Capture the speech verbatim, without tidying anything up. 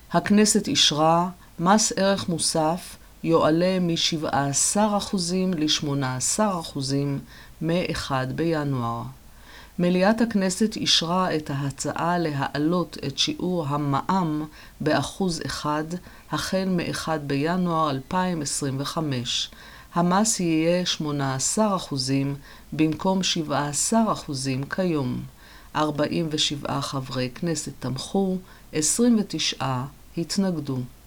הכנסת אישרה מס ערך מוסף יועלה מ-שבעה עשר אחוזים ל-שמונה עשר אחוזים מ-אחד בינואר. מליאת הכנסת אישרה את ההצעה להעלות את שיעור המע"מ באחוז אחד החל מ-אחד בינואר אלפיים עשרים וחמש. המס יהיה שמונה עשר אחוזים במקום שבעה עשר אחוזים כיום. ארבעים ושבעה חברי כנסת תמכו, עשרים ותשעה התנגדו.